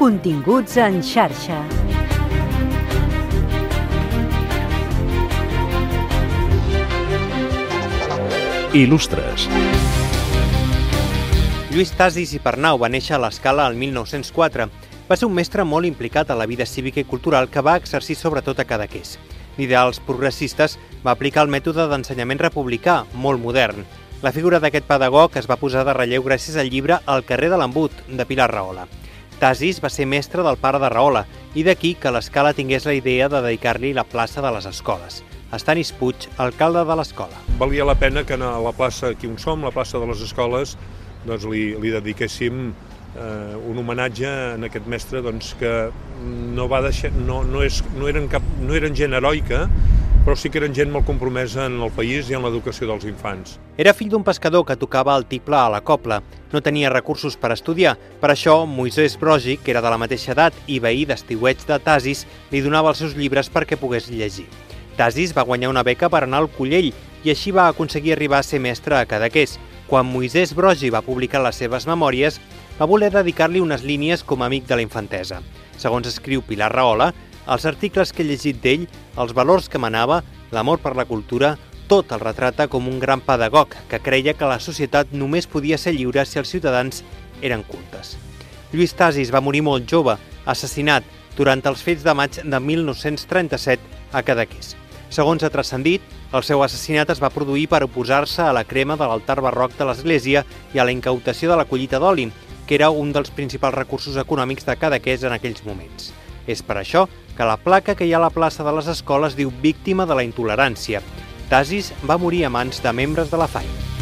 Continguts en xarxa. Il·lustres. Lluís Tasis i Pernau va néixer a l'Escala el 1904. Va ser un mestre molt implicat a la vida cívica i cultural que va exercir sobretot a Cadaqués. D'ideals progressistes va aplicar el mètode d'ensenyament republicà, molt modern. La figura d'aquest pedagog es va posar de relleu gràcies al llibre El carrer de l'Embut, de Pilar Rahola. Tasis va ser mestre del pare de Rahola i d'aquí que l'Escala tingués la idea de dedicar-li la plaça de les escoles. Estanis Puig, alcalde de l'escola. Valia la pena que a la plaça aquí on som, la plaça de les escoles, doncs li dediquéssim un homenatge a aquest mestre que no va deixar, no eren gent heroica, però sí que eren gent molt compromesa en el país i en l'educació dels infants. Era fill d'un pescador que tocava el tiple a la cobla. No tenia recursos per estudiar. Per això, Moisès Brogi, que era de la mateixa edat i veí d'estiueig de Tasis, li donava els seus llibres perquè pogués llegir. Tasis va guanyar una beca per anar al Collell i així va aconseguir arribar a ser mestre a Cadaqués. Quan Moisès Brogi va publicar les seves memòries, va voler dedicar-li unes línies com a amic de la infantesa. Segons escriu Pilar Rahola, els articles que he llegit d'ell, els valors que manava, l'amor per la cultura, tot el retrata com un gran pedagog que creia que la societat només podia ser lliure si els ciutadans eren cultes. Lluís Tasis va morir molt jove, assassinat, durant els fets de maig de 1937 a Cadaqués. Segons ha transcendit, el seu assassinat es va produir per oposar-se a la crema de l'altar barroc de l'església i a la incautació de la collita d'oli, que era un dels principals recursos econòmics de Cadaqués en aquells moments. És per això que la placa que hi ha a la plaça de les escoles diu víctima de la intolerància. Tasis va morir a mans de membres de la FAI.